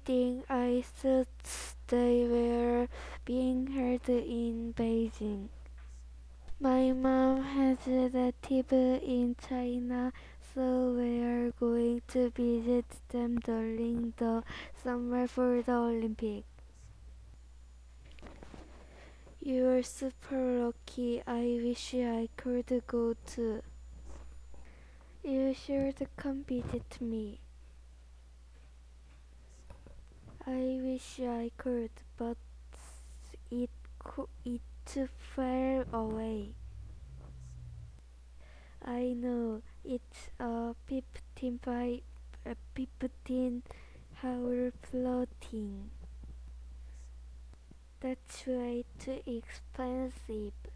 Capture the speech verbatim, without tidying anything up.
kidding, I thought they were being held in Beijing. My mom has a relative in China, so we're going to visit them during the summer for the Olympic. You're super lucky. I wish I could go too. You should come visit me. I wish I could, but it co- it's far away. I know it's a fifteen by uh, fifteen hour floating. That's way too expensive.